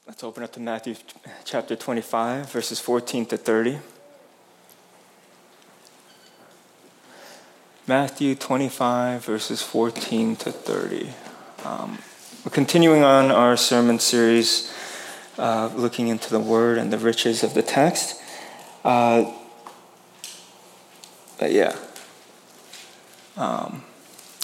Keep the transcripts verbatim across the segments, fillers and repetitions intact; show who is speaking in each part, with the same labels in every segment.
Speaker 1: Let's open up to Matthew chapter twenty-five, verses fourteen to thirty. Matthew twenty-five, verses fourteen to thirty. Um, we're continuing on our sermon series, uh, looking into the Word and the riches of the text. Uh, but yeah. Um,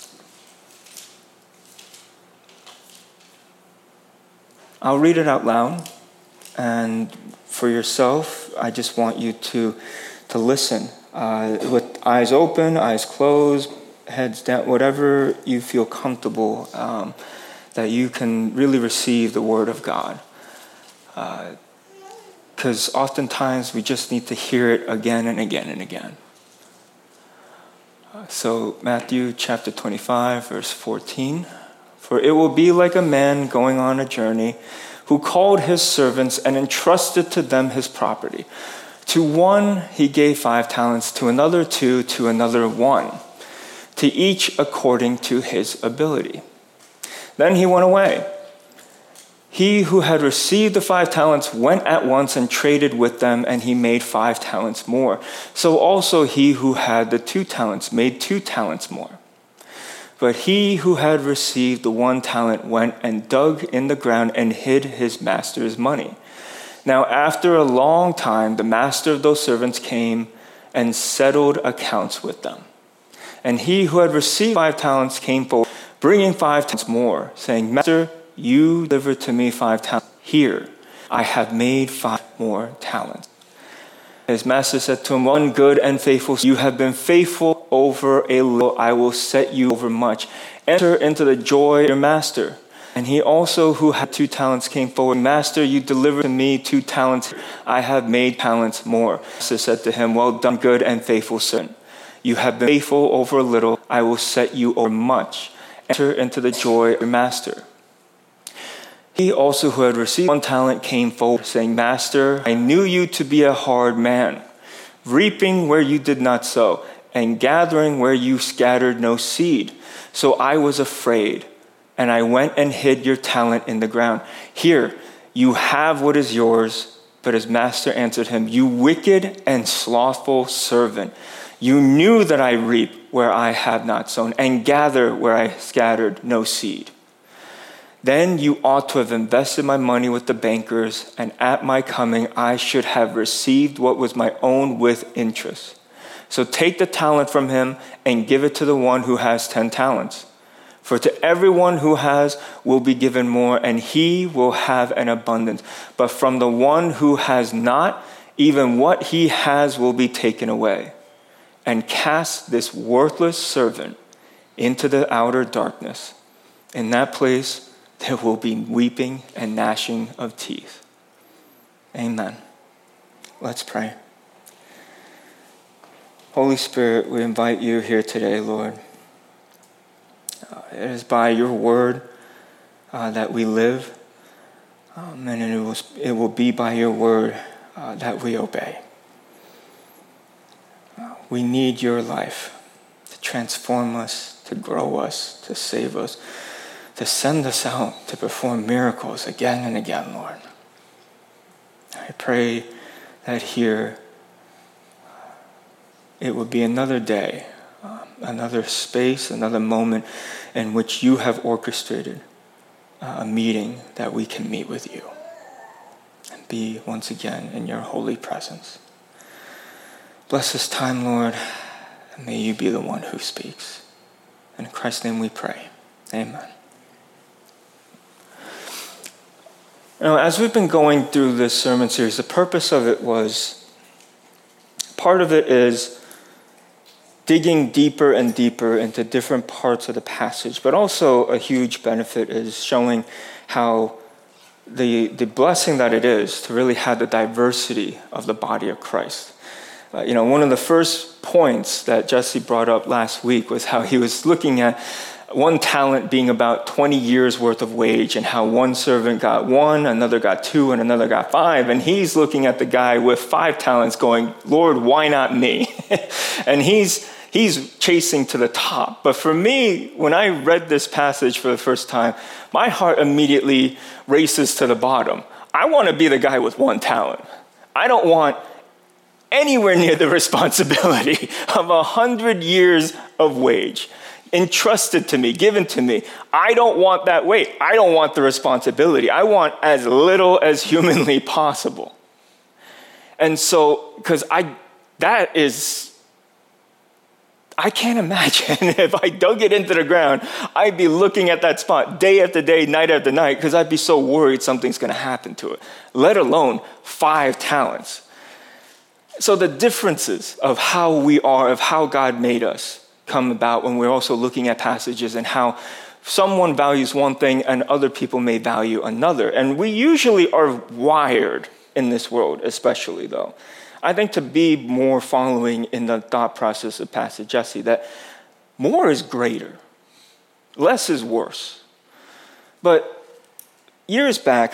Speaker 1: I'll read it out loud, and for yourself, I just want you to to listen uh, with eyes open, eyes closed, heads down, whatever you feel comfortable, um, that you can really receive the Word of God. Because uh, oftentimes we just need to hear it again and again and again. Uh, so Matthew chapter twenty-five, verse fourteen. For it will be like a man going on a journey who called his servants and entrusted to them his property. To one he gave five talents, to another two, to another one, to each according to his ability. Then he went away. He who had received the five talents went at once and traded with them, and he made five talents more. So also he who had the two talents made two talents more. But he who had received the one talent went and dug in the ground and hid his master's money. Now after a long time, the master of those servants came and settled accounts with them. And he who had received five talents came forward, bringing five talents more, saying, Master, you delivered to me five talents. Here, I have made five more talents. His master said to him, One good and faithful, you have been faithful over a little, I will set you over much. Enter into the joy of your master. And he also who had two talents came forward. Master, you delivered to me two talents. I have made talents more. The master said to him, Well done, good and faithful servant. You have been faithful over a little, I will set you over much. Enter into the joy of your master. He also who had received one talent came forward, saying, Master, I knew you to be a hard man, reaping where you did not sow, and gathering where you scattered no seed. So I was afraid, and I went and hid your talent in the ground. Here, you have what is yours. But his master answered him, You wicked and slothful servant, you knew that I reap where I have not sown, and gather where I scattered no seed. Then you ought to have invested my money with the bankers, and at my coming I should have received what was my own with interest. So take the talent from him and give it to the one who has ten talents. For to everyone who has will be given more, and he will have an abundance. But from the one who has not, even what he has will be taken away. And cast this worthless servant into the outer darkness. In that place there will be weeping and gnashing of teeth. Amen. Let's pray. Holy Spirit, we invite you here today, Lord. Uh, it is by your word uh, that we live, um, and it will, it will be by your word uh, that we obey. Uh, we need your life to transform us, to grow us, to save us, to send us out to perform miracles again and again, Lord. I pray that here it would be another day, um, another space, another moment in which you have orchestrated uh, a meeting that we can meet with you and be once again in your holy presence. Bless this time, Lord, and may you be the one who speaks. In Christ's name we pray. Amen. Now, as we've been going through this sermon series, the purpose of it was, part of it is digging deeper and deeper into different parts of the passage, but also a huge benefit is showing how the, the blessing that it is to really have the diversity of the body of Christ. Uh, you know, one of the first points that Jesse brought up last week was how he was looking at one talent being about twenty years worth of wage, and how one servant got one, another got two, and another got five. And he's looking at the guy with five talents going, Lord, why not me? And he's he's chasing to the top. But for me, when I read this passage for the first time, my heart immediately races to the bottom. I want to be the guy with one talent. I don't want anywhere near the responsibility of a hundred years of wage entrusted to me, given to me. I don't want that weight. I don't want the responsibility. I want as little as humanly possible. And so, because I, that is, I can't imagine if I dug it into the ground, I'd be looking at that spot day after day, night after night, because I'd be so worried something's going to happen to it, let alone five talents. So the differences of how we are, of how God made us, come about when we're also looking at passages and how someone values one thing and other people may value another. And we usually are wired in this world, especially though. I think to be more following in the thought process of Pastor Jesse, that more is greater, less is worse. But years back,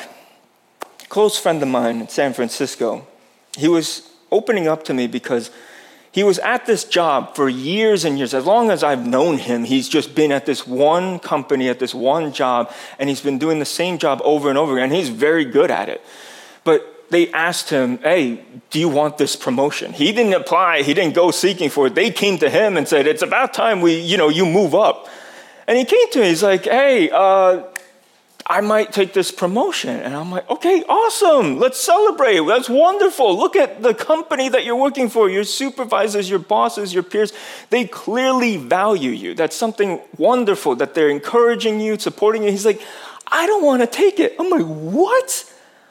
Speaker 1: a close friend of mine in San Francisco, he was opening up to me because he was at this job for years and years. As long as I've known him, he's just been at this one company, at this one job, and he's been doing the same job over and over again. He's very good at it. But they asked him, hey, do you want this promotion? He didn't apply. He didn't go seeking for it. They came to him and said, it's about time we, you know, you move up. And he came to me. He's like, hey, uh, I might take this promotion. And I'm like, okay, awesome. Let's celebrate. That's wonderful. Look at the company that you're working for, your supervisors, your bosses, your peers. They clearly value you. That's something wonderful that they're encouraging you, supporting you. He's like, I don't want to take it. I'm like, what?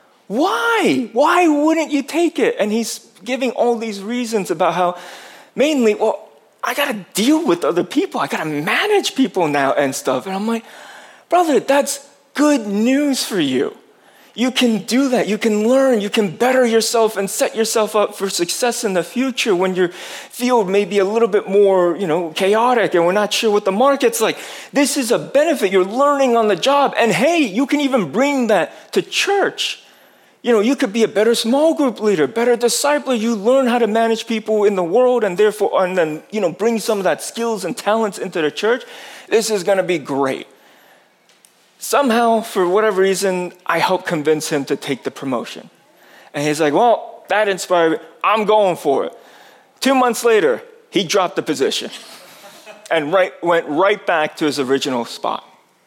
Speaker 1: Why? Why wouldn't you take it? And he's giving all these reasons about how, mainly, well, I got to deal with other people. I got to manage people now and stuff. And I'm like, brother, that's good news for you. You can do that. You can learn. You can better yourself and set yourself up for success in the future when your field may be a little bit more, you know, chaotic and we're not sure what the market's like. This is a benefit. You're learning on the job. And hey, you can even bring that to church. You know, you could be a better small group leader, better discipler. You learn how to manage people in the world and therefore, and then, you know, bring some of that skills and talents into the church. This is going to be great. Somehow, for whatever reason, I helped convince him to take the promotion. And he's like, well, that inspired me. I'm going for it. Two months later, he dropped the position and right, went right back to his original spot.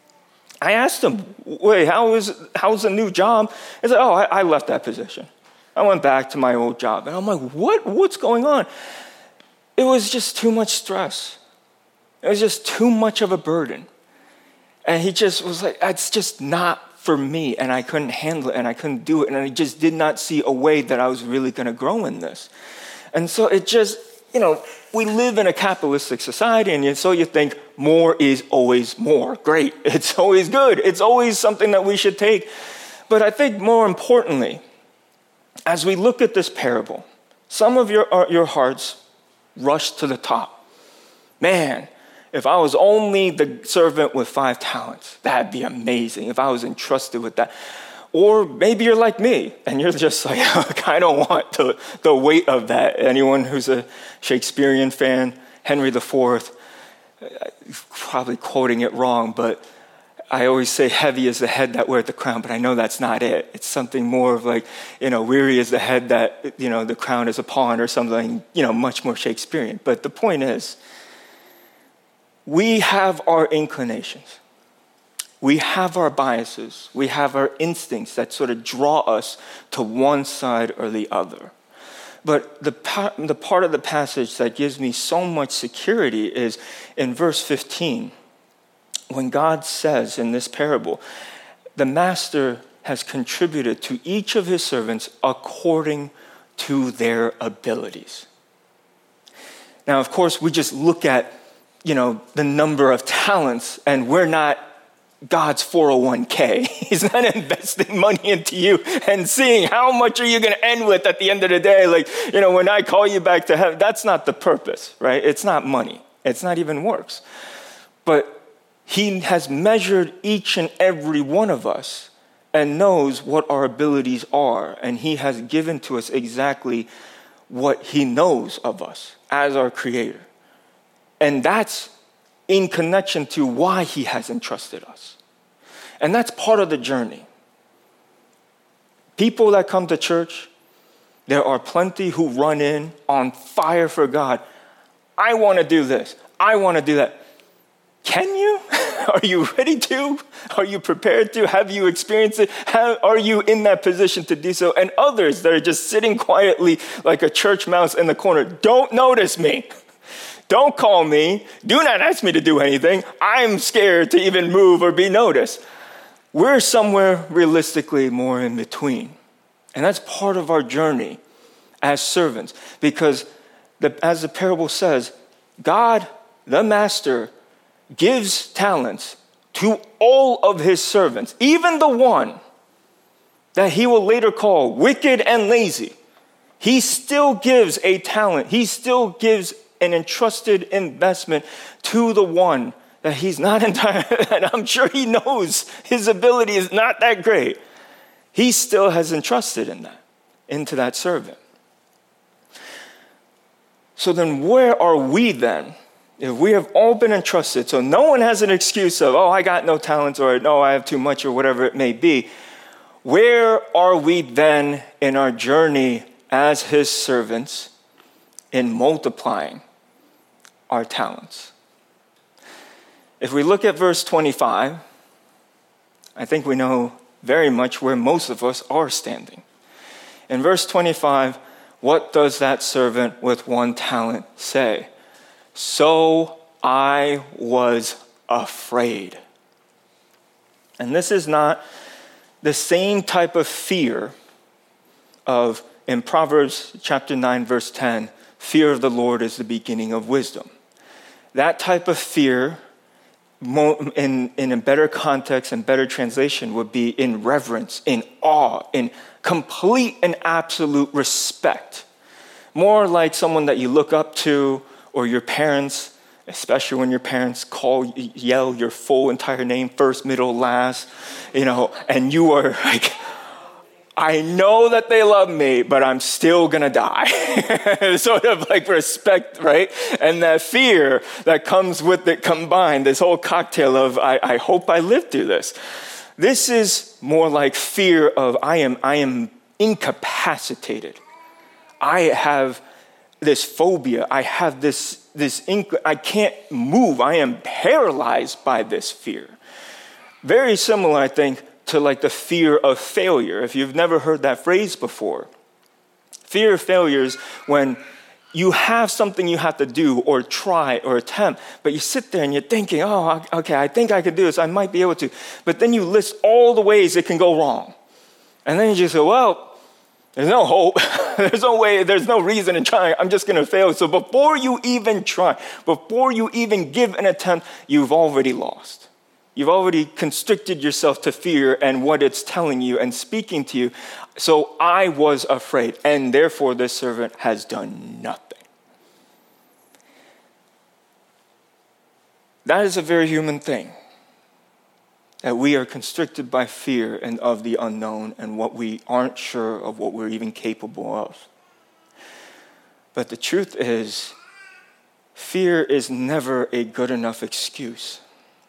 Speaker 1: I asked him, wait, how is how's the new job? He's like, oh, I, I left that position. I went back to my old job. And I'm like, what? What's going on? It was just too much stress. It was just too much of a burden. And he just was like, it's just not for me. And I couldn't handle it and I couldn't do it. And I just did not see a way that I was really going to grow in this. And so it just, you know, we live in a capitalistic society, and so you think more is always more. Great. It's always good. It's always something that we should take. But I think more importantly, as we look at this parable, some of your, your hearts rush to the top. Man, if I was only the servant with five talents, that'd be amazing. If I was entrusted with that. Or maybe you're like me, and you're just like, I don't want the, the weight of that. Anyone who's a Shakespearean fan, Henry the Fourth, probably quoting it wrong, but I always say heavy is the head that weareth the crown, but I know that's not it. It's something more of like, you know, weary is the head that, you know, the crown is upon, or something, you know, much more Shakespearean. But the point is, we have our inclinations. We have our biases. We have our instincts that sort of draw us to one side or the other. But the, the part of the passage that gives me so much security is in verse fifteen, when God says in this parable, the master has contributed to each of his servants according to their abilities. Now, of course, we just look at, you know, the number of talents, and we're not God's four oh one k. He's not investing money into you and seeing how much are you going to end with at the end of the day. Like, you know, when I call you back to heaven, that's not the purpose, right? It's not money. It's not even works. But he has measured each and every one of us and knows what our abilities are. And he has given to us exactly what he knows of us as our creator. And that's in connection to why he has entrusted us. And that's part of the journey. People that come to church, there are plenty who run in on fire for God. I want to do this. I want to do that. Can you? Are you ready to? Are you prepared to? Have you experienced it? How, are you in that position to do so? And others that are just sitting quietly like a church mouse in the corner, don't notice me. Don't call me. Do not ask me to do anything. I'm scared to even move or be noticed. We're somewhere realistically more in between. And that's part of our journey as servants. Because the, as the parable says, God, the master, gives talents to all of his servants, even the one that he will later call wicked and lazy. He still gives a talent. He still gives an entrusted investment to the one that he's not entirely, and I'm sure he knows his ability is not that great. He still has entrusted in that, into that servant. So then where are we then? If we have all been entrusted, so no one has an excuse of, oh, I got no talents, or no, I have too much, or whatever it may be. Where are we then in our journey as his servants in multiplying our talents? If we look at verse twenty-five, I think we know very much where most of us are standing. In verse twenty-five, what does that servant with one talent say? So I was afraid. And this is not the same type of fear of, in Proverbs chapter nine, verse ten, fear of the Lord is the beginning of wisdom. That type of fear, in, in a better context and better translation, would be in reverence, in awe, in complete and absolute respect. More like someone that you look up to, or your parents, especially when your parents call, yell your full entire name, first, middle, last, you know, and you are like, I know that they love me, but I'm still gonna die. Sort of like respect, right? And that fear that comes with it combined, this whole cocktail of, I, I hope I live through this. This is more like fear of, I am, I am incapacitated. I have this phobia, I have this, this inc- I can't move, I am paralyzed by this fear. Very similar, I think, to like the fear of failure, if you've never heard that phrase before. Fear of failure is when you have something you have to do or try or attempt, but you sit there and you're thinking, oh, okay, I think I could do this, I might be able to. But then you list all the ways it can go wrong. And then you just go, well, there's no hope. There's no way, there's no reason in trying. I'm just going to fail. So before you even try, before you even give an attempt, you've already lost. You've already constricted yourself to fear and what it's telling you and speaking to you. So I was afraid, and therefore this servant has done nothing. That is a very human thing. That we are constricted by fear and of the unknown and what we aren't sure of what we're even capable of. But the truth is, fear is never a good enough excuse.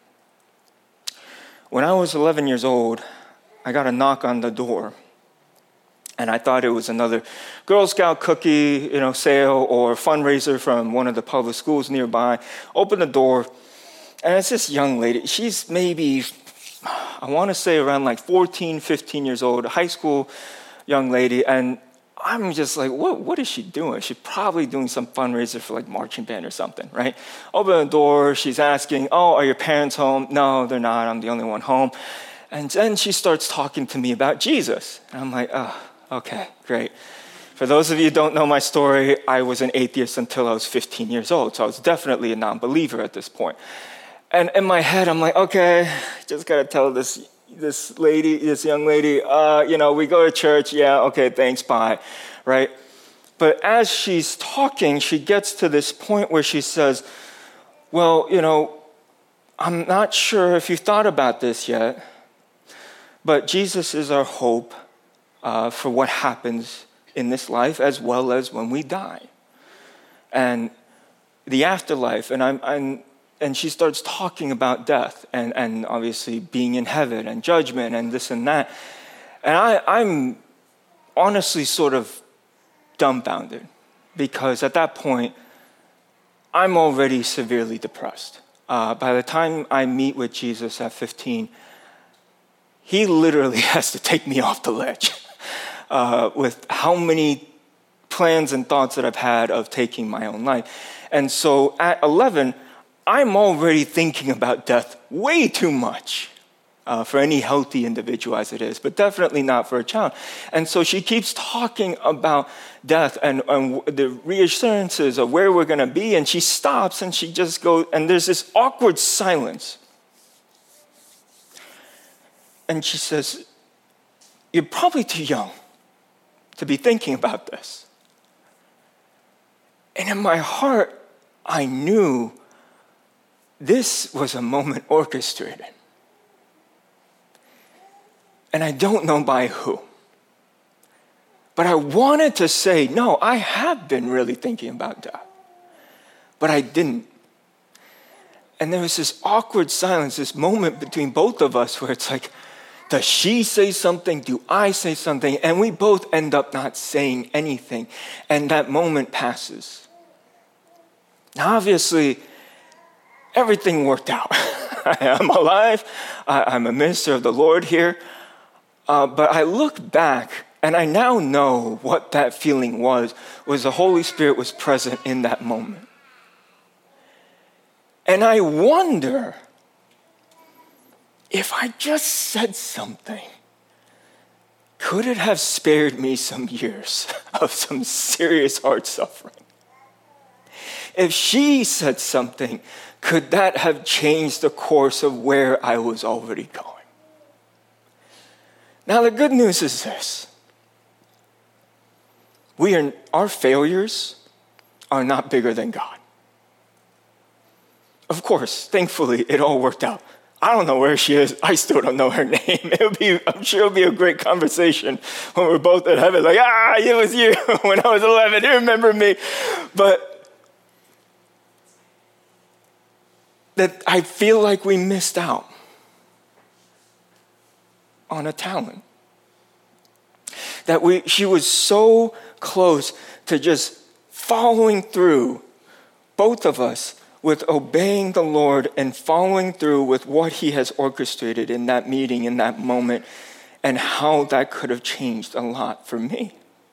Speaker 1: When I was eleven years old, I got a knock on the door. And I thought it was another Girl Scout cookie, you know, sale or fundraiser from one of the public schools nearby. Opened the door, and it's this young lady. She's maybe, I want to say around like fourteen, fifteen years old, a high school young lady. And I'm just like, what, what is she doing? She's probably doing some fundraiser for like marching band or something, right? Open the door, she's asking, oh, are your parents home? No, they're not. I'm the only one home. And then she starts talking to me about Jesus. And I'm like, oh, okay, great. For those of you who don't know my story, I was an atheist until I was fifteen years old. So I was definitely a non-believer at this point. And in my head, I'm like, okay, just got to tell this this lady, this young lady, uh, you know, we go to church. Yeah, okay, thanks, bye, right? But as she's talking, she gets to this point where she says, well, you know, I'm not sure if you've thought about this yet, but Jesus is our hope uh, for what happens in this life as well as when we die. And the afterlife, and I'm, I'm and she starts talking about death and, and obviously being in heaven and judgment and this and that. And I, I'm honestly sort of dumbfounded, because at that point, I'm already severely depressed. Uh, by the time I meet with Jesus at fifteen, he literally has to take me off the ledge uh, with how many plans and thoughts that I've had of taking my own life. And so at eleven, I'm already thinking about death way too much uh, for any healthy individual as it is, but definitely not for a child. And so she keeps talking about death and, and the reassurances of where we're going to be, and she stops and she just goes, and there's this awkward silence. And she says, "You're probably too young to be thinking about this." And in my heart, I knew this was a moment orchestrated. And I don't know by who. But I wanted to say, no, I have been really thinking about death. But I didn't. And there was this awkward silence, this moment between both of us where it's like, does she say something? Do I say something? And we both end up not saying anything. And that moment passes. Now, obviously, everything worked out. I'm alive. I, I'm a minister of the Lord here. Uh, but I look back, and I now know what that feeling was, was the Holy Spirit was present in that moment. And I wonder if I just said something, could it have spared me some years of some serious heart suffering? If she said something, could that have changed the course of where I was already going? Now, the good news is this. We are, our failures are not bigger than God. Of course, thankfully, it all worked out. I don't know where she is. I still don't know her name. It'll be, I'm sure it'll be a great conversation when we're both in heaven, like, ah, it was you when I was eleven. You remember me. But that I feel like we missed out on a talent. That we, she was so close to just following through, both of us, with obeying the Lord and following through with what he has orchestrated in that meeting, in that moment, and how that could have changed a lot for me.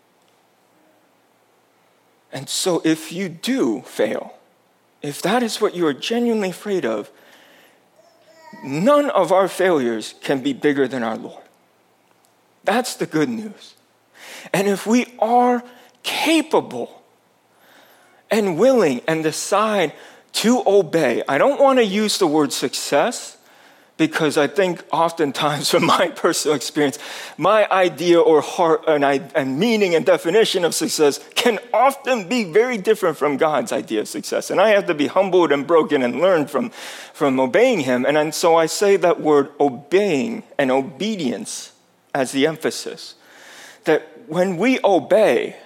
Speaker 1: And so if you do fail, if that is what you are genuinely afraid of, none of our failures can be bigger than our Lord. That's the good news. And if we are capable and willing and decide to obey, I don't want to use the word success because I think oftentimes from my personal experience, my idea or heart and, I, and meaning and definition of success can often be very different from God's idea of success. And I have to be humbled and broken and learn from, from obeying him. And, and so I say that word obeying and obedience as the emphasis. That when we obey,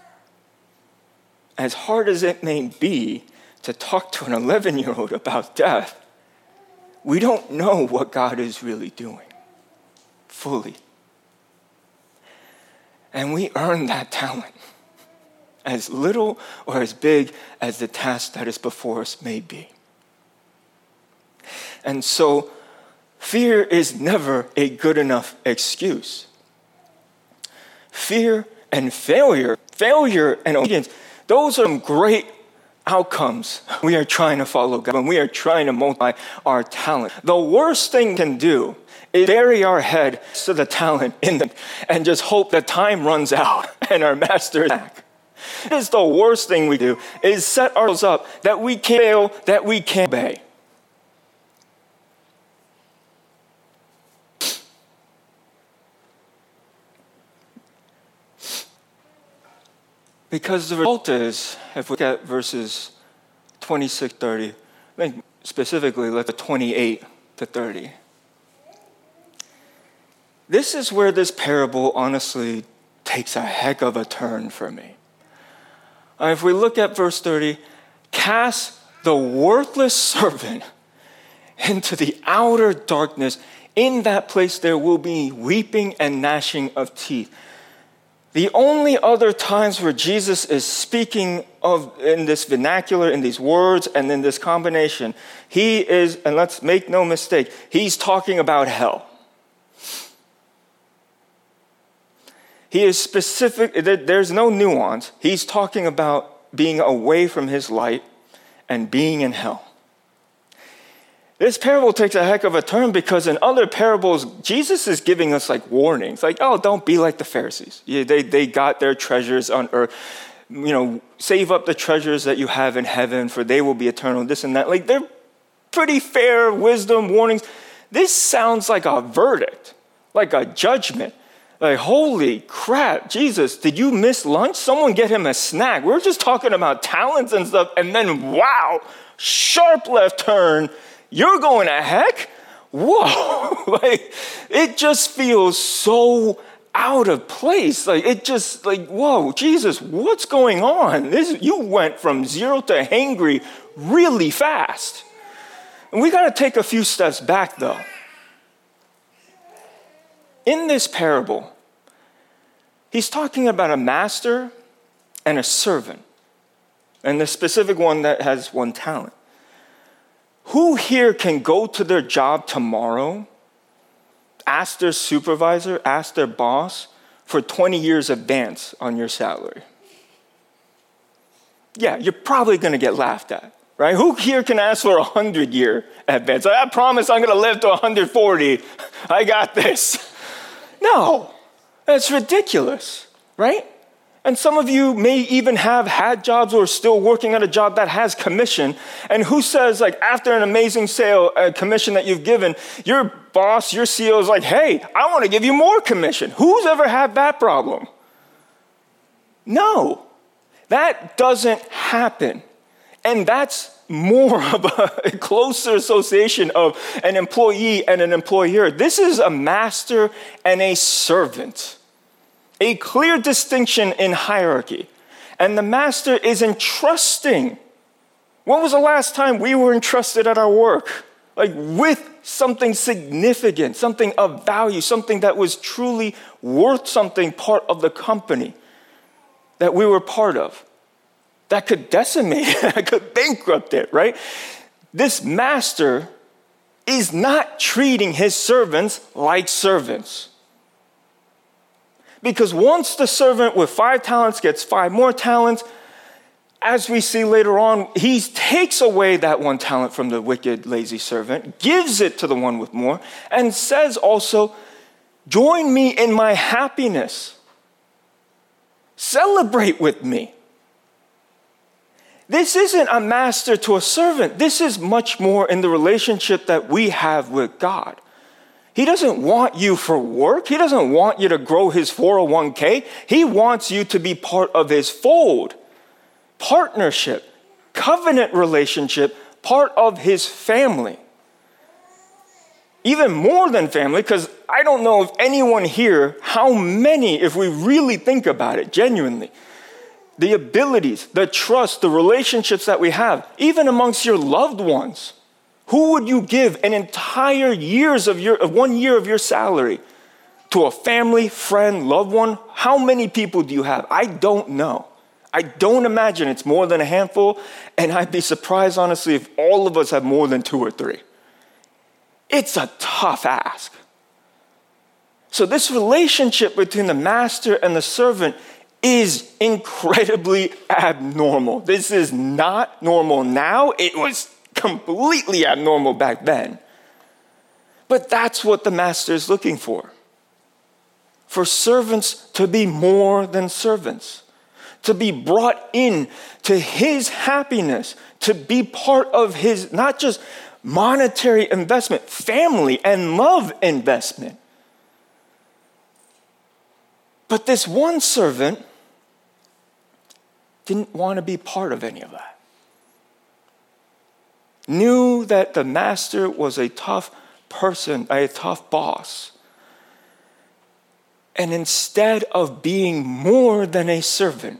Speaker 1: as hard as it may be to talk to an eleven-year-old about death, we don't know what God is really doing fully. And we earn that talent, as little or as big as the task that is before us may be. And so, fear is never a good enough excuse. Fear and failure, failure and obedience, those are great outcomes. We are trying to follow God, and we are trying to multiply our talent. The worst thing we can do is bury our head to the talent in them and just hope that time runs out and our master is back. It is the worst thing we do, is set ourselves up that we can't fail, that we can't obey. Because the result is, if we look at verses twenty-six, thirty, I think specifically look at twenty-eight to thirty. This is where this parable honestly takes a heck of a turn for me. Uh, if we look at verse thirty, cast the worthless servant into the outer darkness. In that place there will be weeping and gnashing of teeth. The only other times where Jesus is speaking of in this vernacular, in these words, and in this combination, he is, and let's make no mistake, he's talking about hell. He is specific, there's no nuance. He's talking about being away from his light and being in hell. This parable takes a heck of a turn because in other parables, Jesus is giving us like warnings, like, oh, don't be like the Pharisees. Yeah, they, they got their treasures on earth. You know, save up the treasures that you have in heaven, for they will be eternal, this and that. Like, they're pretty fair wisdom warnings. This sounds like a verdict, like a judgment. Like, holy crap, Jesus, did you miss lunch? Someone get him a snack. We're just talking about talents and stuff, and then, wow, sharp left turn. You're going to heck? Whoa. Like, it just feels so out of place. Like, it just, like, whoa, Jesus, what's going on? This, you went from zero to hangry really fast. And we got to take a few steps back, though. In this parable, he's talking about a master and a servant, and the specific one that has one talent. Who here can go to their job tomorrow, ask their supervisor, ask their boss for twenty years advance on your salary? Yeah, you're probably going to get laughed at, right? Who here can ask for a hundred-year advance? I promise I'm going to live to one hundred forty. I got this. No, that's ridiculous, right? And some of you may even have had jobs or still working at a job that has commission. And who says, like, after an amazing sale, a commission that you've given, your boss, your C E O is like, hey, I want to give you more commission. Who's ever had that problem? No, that doesn't happen. And that's more of a closer association of an employee and an employer. This is a master and a servant. A clear distinction in hierarchy. And the master is entrusting. When was the last time we were entrusted at our work? Like with something significant, something of value, something that was truly worth something, part of the company that we were part of. That could decimate it, that could bankrupt it, right? This master is not treating his servants like servants. Because once the servant with five talents gets five more talents, as we see later on, he takes away that one talent from the wicked, lazy servant, gives it to the one with more, and says also, join me in my happiness. Celebrate with me. This isn't a master to a servant. This is much more in the relationship that we have with God. He doesn't want you for work. He doesn't want you to grow his four oh one k. He wants you to be part of his fold, partnership, covenant relationship, part of his family. Even more than family, because I don't know if anyone here, how many, if we really think about it genuinely, the abilities, the trust, the relationships that we have, even amongst your loved ones. Who would you give an entire years of your, one year of your salary to a family, friend, loved one? How many people do you have? I don't know. I don't imagine it's more than a handful, and I'd be surprised, honestly, if all of us have more than two or three. It's a tough ask. So this relationship between the master and the servant is incredibly abnormal. This is not normal now. It was completely abnormal back then. But that's what the master is looking for. For servants to be more than servants. To be brought in to his happiness. To be part of his, not just monetary investment, family and love investment. But this one servant didn't want to be part of any of that. Knew that the master was a tough person, a tough boss. And instead of being more than a servant,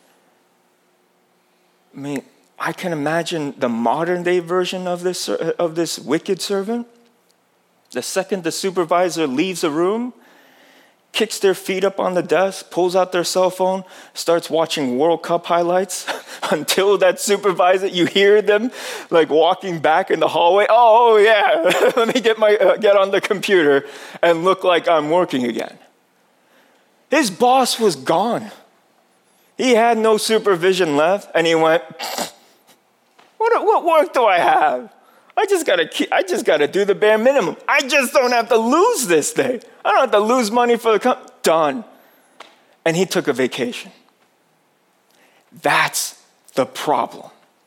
Speaker 1: I mean, I can imagine the modern day version of this, of this wicked servant. The second the supervisor leaves the room, kicks their feet up on the desk, pulls out their cell phone, starts watching World Cup highlights until that supervisor, you hear them like walking back in the hallway. Oh, yeah, let me get my uh, get on the computer and look like I'm working again. His boss was gone. He had no supervision left, and he went, what, what work do I have? I just gotta keep, I just gotta do the bare minimum. I just don't have to lose this thing. I don't have to lose money for the company. Done. And he took a vacation. That's the problem.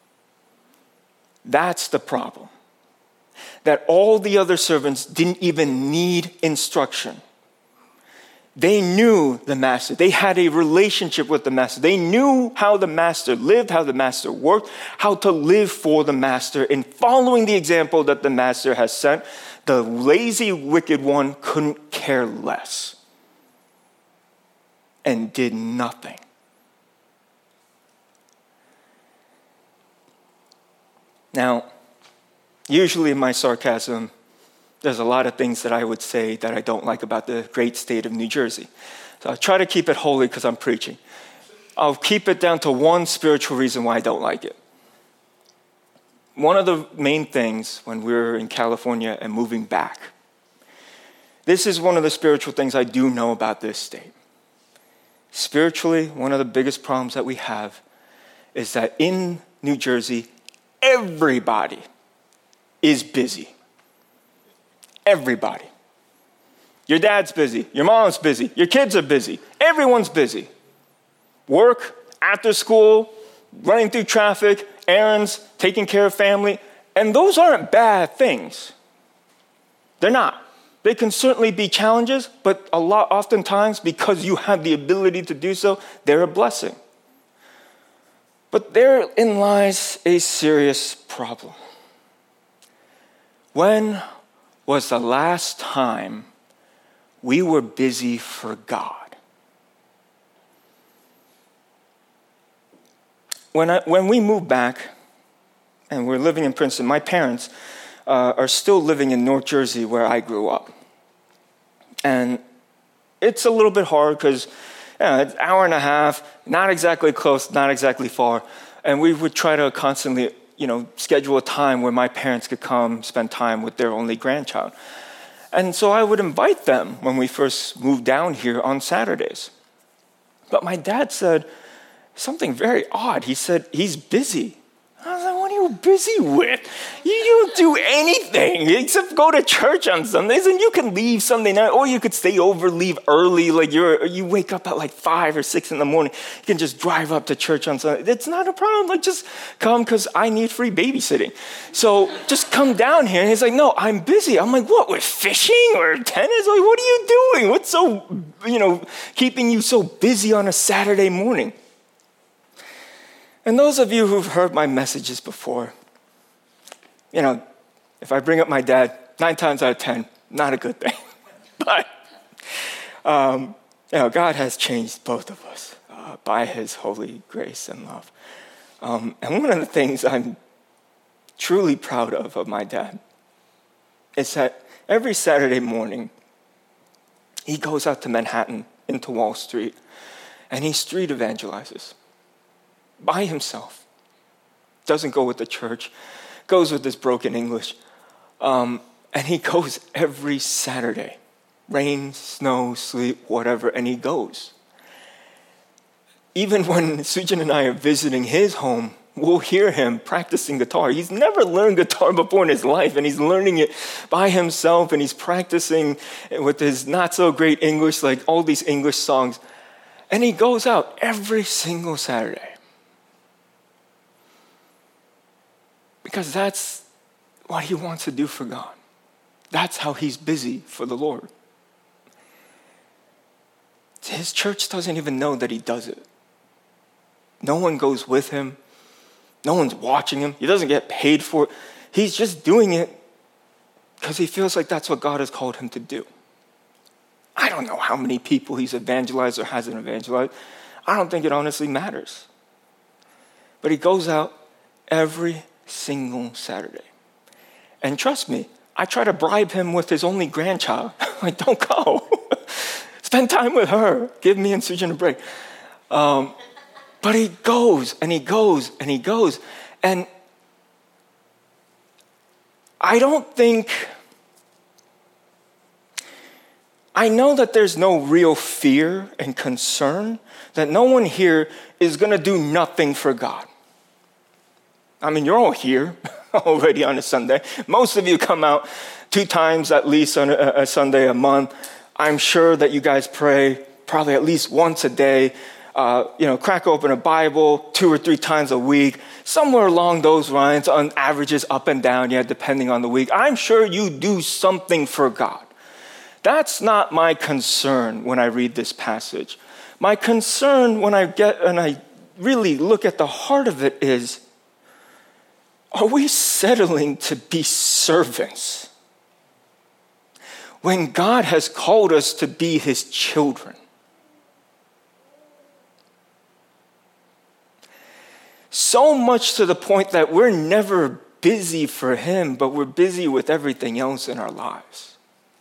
Speaker 1: That's the problem. That all the other servants didn't even need instruction. They knew the master. They had a relationship with the master. They knew how the master lived, how the master worked, how to live for the master. In following the example that the master has set, the lazy, wicked one couldn't care less and did nothing. Now, usually in my sarcasm, there's a lot of things that I would say that I don't like about the great state of New Jersey. So I'll try to keep it holy because I'm preaching. I'll keep it down to one spiritual reason why I don't like it. One of the main things when we were in California and moving back, this is one of the spiritual things I do know about this state. Spiritually, one of the biggest problems that we have is that in New Jersey, everybody is busy. Everybody. Your dad's busy. Your mom's busy. Your kids are busy. Everyone's busy. Work, after school, running through traffic, errands, taking care of family. And those aren't bad things. They're not. They can certainly be challenges, but a lot, oftentimes, because you have the ability to do so, they're a blessing. But therein lies a serious problem. When was the last time we were busy for God? When, I, when we moved back and we're living in Princeton, my parents uh, are still living in North Jersey where I grew up. And it's a little bit hard because you know, it's an hour and a half, not exactly close, not exactly far. And we would try to constantly you know, schedule a time where my parents could come spend time with their only grandchild. And so I would invite them when we first moved down here on Saturdays. But my dad said something very odd. He said, he's busy. I was like, what are you busy with? You don't do anything except go to church on Sundays, and you can leave Sunday night, or you could stay over, leave early. Like you're, you wake up at like five or six in the morning. You can just drive up to church on Sunday. It's not a problem. Like just come because I need free babysitting. So just come down here. And he's like, no, I'm busy. I'm like, what? With fishing or tennis? Like, what are you doing? What's so, you know, keeping you so busy on a Saturday morning? And those of you who've heard my messages before, you know, if I bring up my dad, nine times out of ten, not a good thing. But, um, you know, God has changed both of us uh, by his holy grace and love. Um, and one of the things I'm truly proud of of my dad is that every Saturday morning, he goes out to Manhattan into Wall Street, and he street evangelizes. By himself. Doesn't go with the church. Goes with his broken English. Um, and he goes every Saturday. Rain, snow, sleet, whatever, and he goes. Even when Sujin and I are visiting his home, we'll hear him practicing guitar. He's never learned guitar before in his life, and he's learning it by himself, and he's practicing with his not so great English, like all these English songs. And he goes out every single Saturday. Because that's what he wants to do for God. That's how he's busy for the Lord. His church doesn't even know that he does it. No one goes with him. No one's watching him. He doesn't get paid for it. He's just doing it because he feels like that's what God has called him to do. I don't know how many people he's evangelized or hasn't evangelized. I don't think it honestly matters. But he goes out every single Saturday. And trust me, I try to bribe him with his only grandchild. Like, don't go. Spend time with her. Give me and Sujan a break. Um, but he goes and he goes and he goes. And I don't think, I know that there's no real fear and concern, that no one here is going to do nothing for God. I mean, you're all here already on a Sunday. Most of you come out two times at least on a, a Sunday a month. I'm sure that you guys pray probably at least once a day. Uh, you know, crack open a Bible two or three times a week, somewhere along those lines, on averages up and down, yeah, depending on the week. I'm sure you do something for God. That's not my concern when I read this passage. My concern when I get and I really look at the heart of it is, are we settling to be servants when God has called us to be his children? So much to the point that we're never busy for him, but we're busy with everything else in our lives.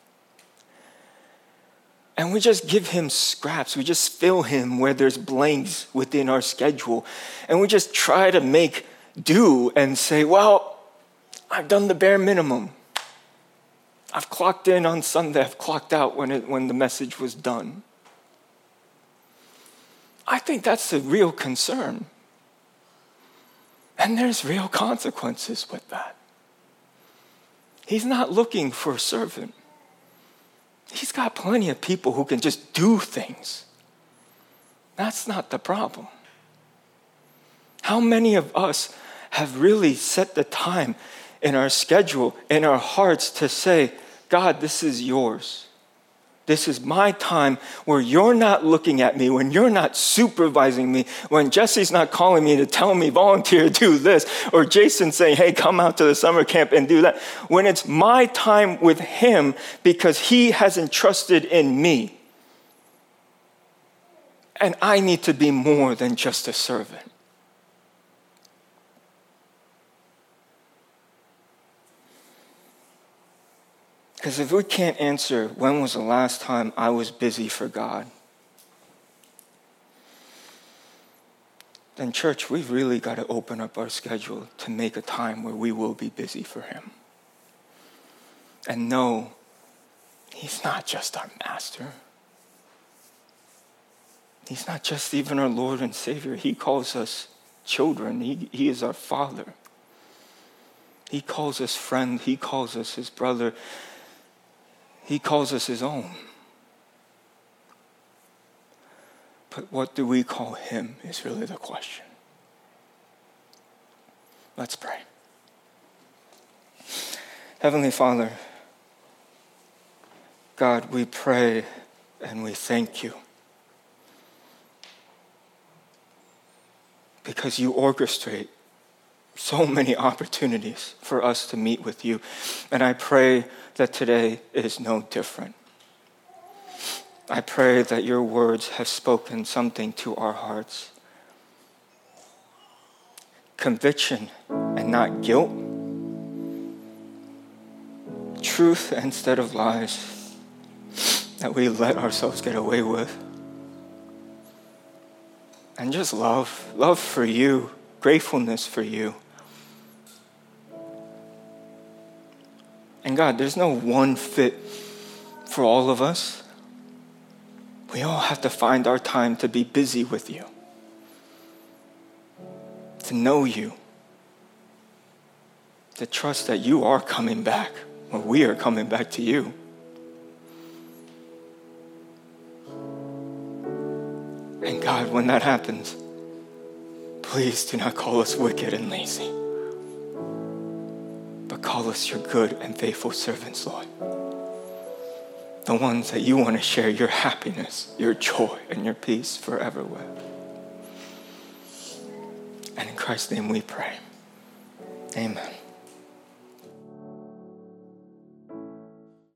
Speaker 1: And we just give him scraps. We just fill him where there's blanks within our schedule. And we just try to make do and say, well, I've done the bare minimum. I've clocked in on Sunday. I've clocked out when it, when the message was done. I think that's a real concern. And there's real consequences with that. He's not looking for a servant. He's got plenty of people who can just do things. That's not the problem. How many of us have really set the time in our schedule, in our hearts to say, God, this is yours. This is my time where you're not looking at me, when you're not supervising me, when Jesse's not calling me to tell me, volunteer to do this, or Jason saying, hey, come out to the summer camp and do that. When it's my time with him because he has entrusted in me. And I need to be more than just a servant. Because if we can't answer, when was the last time I was busy for God? Then church, we've really got to open up our schedule to make a time where we will be busy for him. And know, he's not just our master. He's not just even our Lord and Savior. He calls us children. He, he is our Father. He calls us friend. He calls us his brother. He calls us his own. But what do we call him is really the question. Let's pray. Heavenly Father, God, we pray and we thank you. Because you orchestrate so many opportunities for us to meet with you. And I pray that today is no different. I pray that your words have spoken something to our hearts. Conviction and not guilt. Truth instead of lies that we let ourselves get away with. And just love, love for you, gratefulness for you. And God, there's no one fit for all of us. We all have to find our time to be busy with you, to know you, to trust that you are coming back, or we are coming back to you. And God, when that happens, please do not call us wicked and lazy, but call us your good and faithful servants, Lord. The ones that you want to share your happiness, your joy, and your peace forever with. And in Christ's name we pray. Amen.